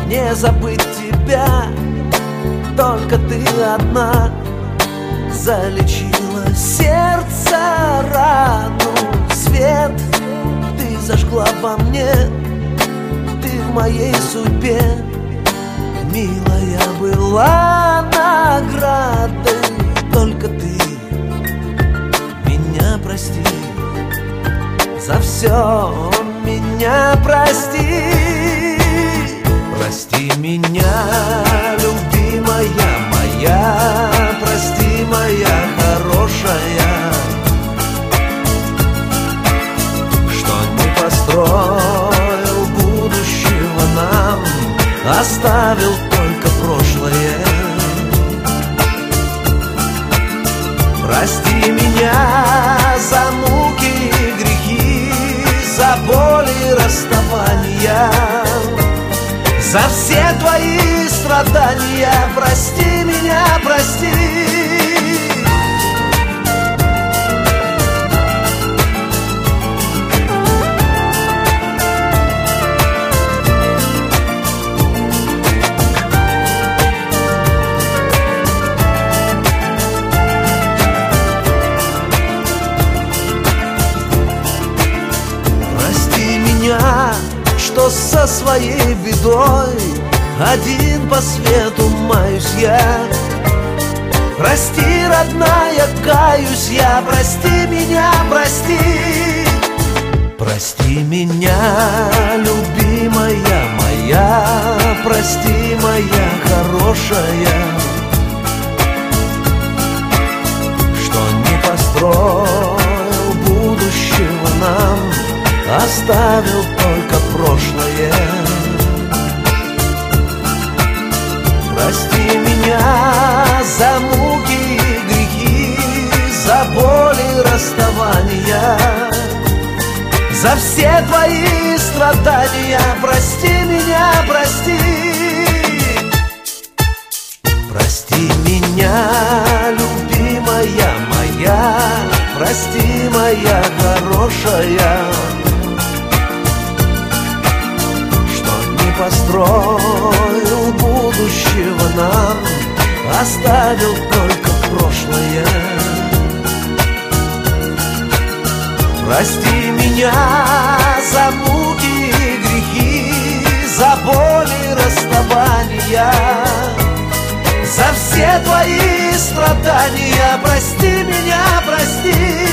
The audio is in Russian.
не забыть тебя. Только ты одна залечила сердце рану. Свет ты зажгла во мне, ты в моей судьбе. Милая была наградой, только ты меня прости, за все меня прости. Прости меня, любимая моя, прости, моя хорошая, что не построил будущего нам, оставил только прошлое. Прости меня за муки и грехи, за боль и расставания, за все твои страдания. Прости меня, прости. Прости меня, что со своей бедой один по свету маюсь я. Прости, родная, каюсь я. Прости меня, прости. Прости меня, любимая моя, прости, моя хорошая, что не построил будущего нам, оставил только прошлое. Прости меня за муки и грехи, за боль и расставания, за все твои страдания. Прости меня, прости. Прости меня, любимая моя, прости, моя хорошая, построил будущего нам, оставил только прошлое. Прости меня за муки и грехи, за боль и расставания, за все твои страдания. Прости меня, прости.